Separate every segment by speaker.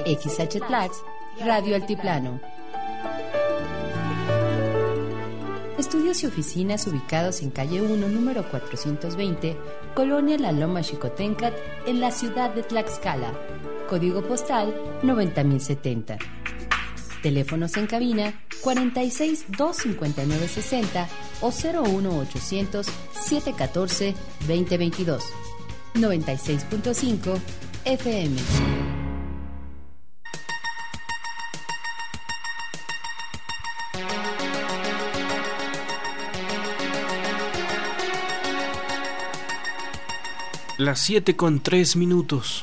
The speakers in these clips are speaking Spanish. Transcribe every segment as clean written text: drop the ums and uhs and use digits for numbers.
Speaker 1: XH Radio Altiplano. Estudios y oficinas ubicados en calle 1, número 420, Colonia La Loma Xicoténcat, en la ciudad de Tlaxcala. Código postal 90070. Teléfonos en cabina 46 259 60 o 01800 714 2022. 96.5 FM.
Speaker 2: Las 7:03.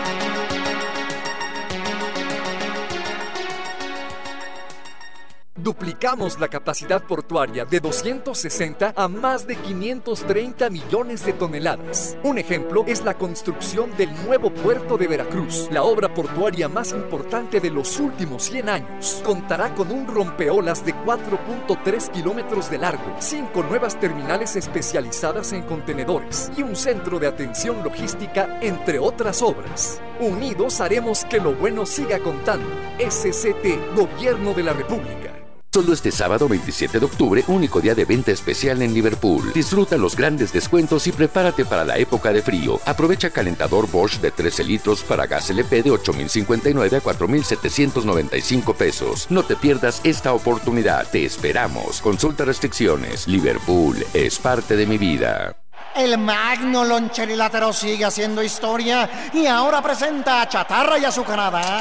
Speaker 3: Duplicamos la capacidad portuaria de 260 a más de 530 millones de toneladas. Un ejemplo es la construcción del nuevo puerto de Veracruz, la obra portuaria más importante de los últimos 100 años. Contará con un rompeolas de 4.3 kilómetros de largo, 5 nuevas terminales especializadas en contenedores y un centro de atención logística, entre otras obras. Unidos haremos que lo bueno siga contando. SCT, Gobierno de la República.
Speaker 4: Solo este sábado 27 de octubre, único día de venta especial en Liverpool. Disfruta los grandes descuentos y prepárate para la época de frío. Aprovecha calentador Bosch de 13 litros para gas LP de 8,059 a 4,795 pesos. No te pierdas esta oportunidad. Te esperamos. Consulta restricciones. Liverpool es parte de mi vida.
Speaker 5: El magno loncherilátero sigue haciendo historia y ahora presenta chatarra y azucarada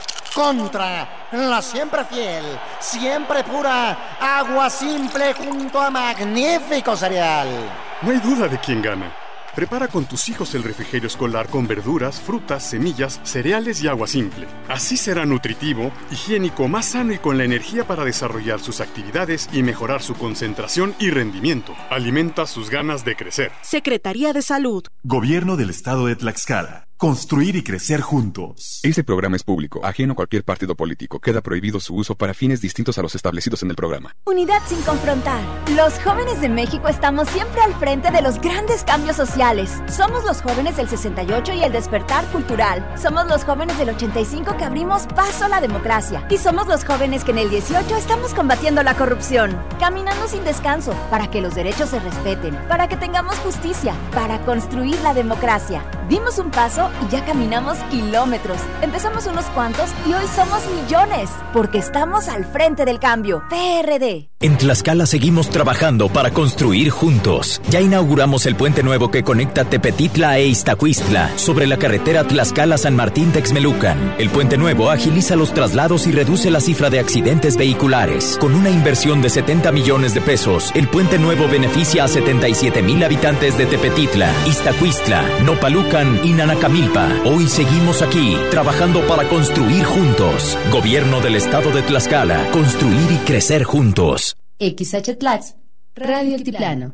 Speaker 5: contra la siempre fiel, siempre pura Agua Simple junto a magnífico cereal.
Speaker 6: No hay duda de quién gana. Prepara con tus hijos el refrigerio escolar con verduras, frutas, semillas, cereales y agua simple. Así será nutritivo, higiénico, más sano y con la energía para desarrollar sus actividades y mejorar su concentración y rendimiento. Alimenta sus ganas de crecer.
Speaker 7: Secretaría de Salud.
Speaker 8: Gobierno del Estado de Tlaxcala. Construir y crecer juntos.
Speaker 9: Este programa es público, ajeno a cualquier partido político. Queda prohibido su uso para fines distintos a los establecidos en el programa.
Speaker 10: Unidad sin confrontar. Los jóvenes de México estamos siempre al frente de los grandes cambios sociales. Somos los jóvenes del 68 y el despertar cultural. Somos los jóvenes del 85 que abrimos paso a la democracia. Y somos los jóvenes que en el 18 estamos combatiendo la corrupción. Caminando sin descanso para que los derechos se respeten, para que tengamos justicia, para construir la democracia. Dimos un paso y ya caminamos kilómetros. Empezamos unos cuantos y hoy somos millones, porque estamos al frente del cambio. PRD.
Speaker 11: En Tlaxcala seguimos trabajando para construir juntos. Ya inauguramos el puente nuevo que conecta Tepetitla e Iztacuistla sobre la carretera Tlaxcala-San Martín-Texmelucan. El puente nuevo agiliza los traslados y reduce la cifra de accidentes vehiculares. Con una inversión de 70 millones de pesos, el puente nuevo beneficia a 77,000 habitantes de Tepetitla, Iztacuistla, Nopalucan y Nanacamilpa. Hoy seguimos aquí, trabajando para construir juntos. Gobierno del Estado de Tlaxcala. Construir y crecer juntos.
Speaker 1: XH Radio Altiplano.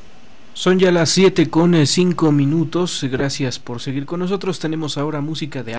Speaker 2: Son ya las 7:05. Gracias por seguir con nosotros. Tenemos ahora música de